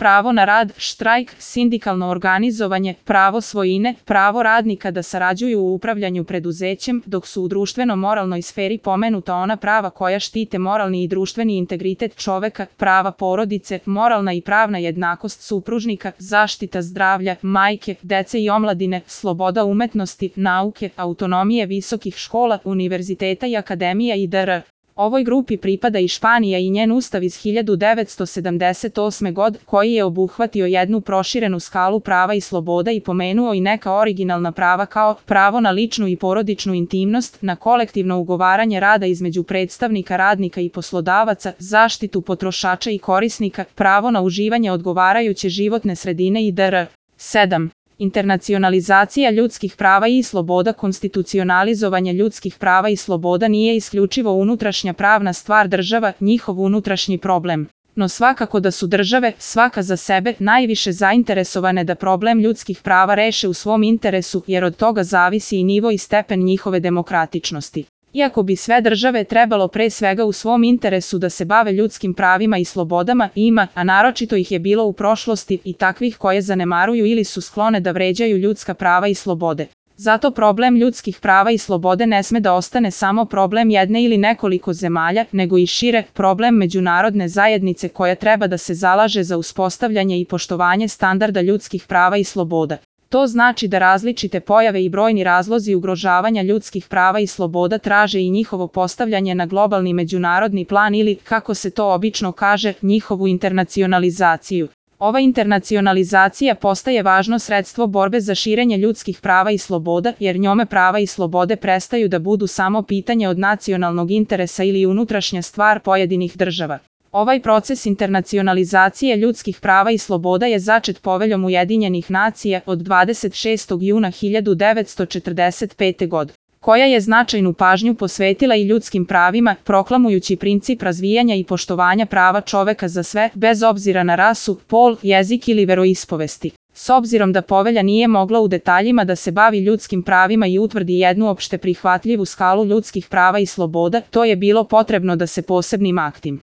pravo na rad, štrajk, sindikalno organizovanje, pravo svojine, pravo radnika da sarađuju u upravljanju preduzećem, dok su u društveno-moralnoj sferi pomenuta ona prava koja štite moralni i društveni integritet čoveka, prava porodice, moralna i pravna jednakost supružnika, zaštita zdravlja, majke, dece i omladine, sloboda umetnosti, nauke, autonomije visokih škola, univerziteta i akademija itd. Ovoj grupi pripada i Španija i njen ustav iz 1978. godine koji je obuhvatio jednu proširenu skalu prava i sloboda i pomenuo i neka originalna prava kao pravo na ličnu i porodičnu intimnost, na kolektivno ugovaranje rada između predstavnika radnika i poslodavaca, zaštitu potrošača i korisnika, pravo na uživanje odgovarajuće životne sredine itd. 7. Internacionalizacija ljudskih prava i sloboda. Konstitucionalizovanje ljudskih prava i sloboda nije isključivo unutrašnja pravna stvar država, njihov unutrašnji problem. No svakako da su države, svaka za sebe, najviše zainteresovane da problem ljudskih prava reše u svom interesu, jer od toga zavisi i nivo i stepen njihove demokratičnosti. Iako bi sve države trebalo pre svega u svom interesu da se bave ljudskim pravima i slobodama, ima, a naročito ih je bilo u prošlosti, i takvih koje zanemaruju ili su sklone da vređaju ljudska prava i slobode. Zato problem ljudskih prava i slobode ne sme da ostane samo problem jedne ili nekoliko zemalja, nego i šire, problem međunarodne zajednice koja treba da se zalaže za uspostavljanje i poštovanje standarda ljudskih prava i sloboda. To znači da različite pojave i brojni razlozi ugrožavanja ljudskih prava i sloboda traže i njihovo postavljanje na globalni međunarodni plan ili, kako se to obično kaže, njihovu internacionalizaciju. Ova internacionalizacija postaje važno sredstvo borbe za širenje ljudskih prava i sloboda, jer njome prava i slobode prestaju da budu samo pitanje od nacionalnog interesa ili unutrašnja stvar pojedinih država. Ovaj proces internacionalizacije ljudskih prava i sloboda je začet Poveljom Ujedinjenih nacija od 26. juna 1945. godine, koja je značajnu pažnju posvetila i ljudskim pravima, proklamujući princip razvijanja i poštovanja prava čoveka za sve, bez obzira na rasu, pol, jezik ili veroispovesti. S obzirom da Povelja nije mogla u detaljima da se bavi ljudskim pravima i utvrdi jednu opšte prihvatljivu skalu ljudskih prava i sloboda, to je bilo potrebno da se posebnim aktima